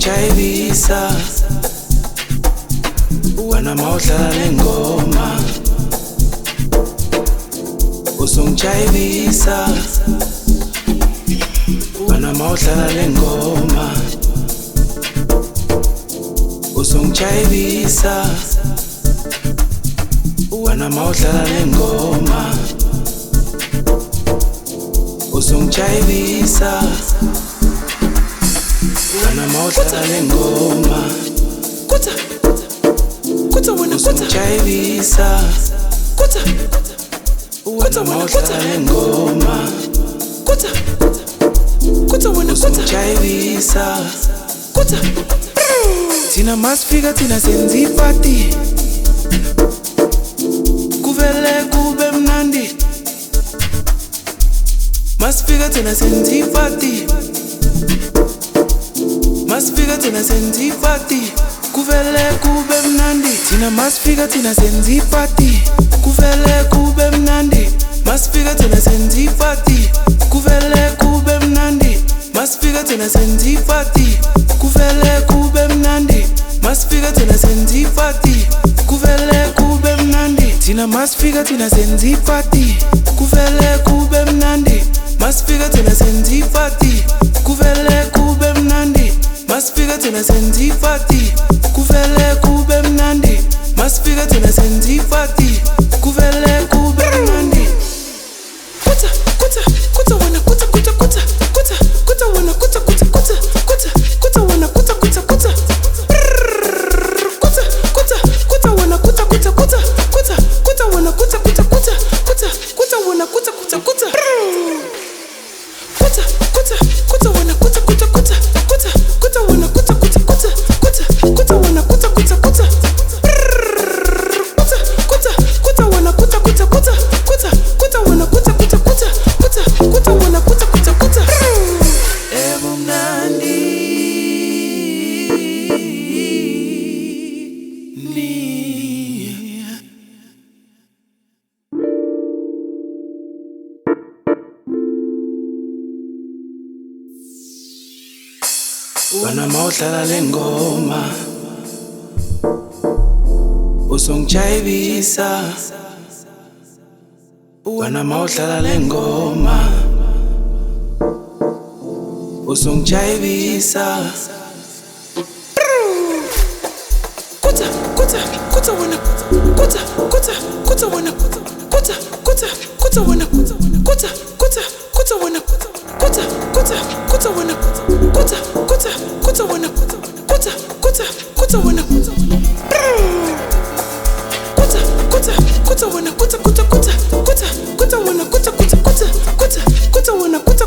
usungijayivisa wena mawudlala lengoma usungijayivisa wena mawudlala lengoma usungijayivisa wena mawudlala lengoma usungijayivisa wena mawudlala lengoma usungijayivisa wena mawudlala lengoma usungijayivisa thina masifika thina senza ipati kuvele kube mnandi masifika thina senza ipati masifika thina senza ipati kuvele kube mnandi thina masifika thina senza ipati kuvele kube mnandi masifika thina senza ipati kuvele kube mnandi masifika thina senza ipati kuvele kube mnandi masifika thina senza ipati kuvele kube mnandi thina masifika thina senza ipati kuvele kube mnandi masifika thina senza ipati kuvele kube mnandi masifika thina senza ipati kuvele kube mnandi masifika thina senza ipati kuvele kube mnandi wena mawudlala lengoma usungijayivisa wena mawudlala lengoma usungijayivisa Kuta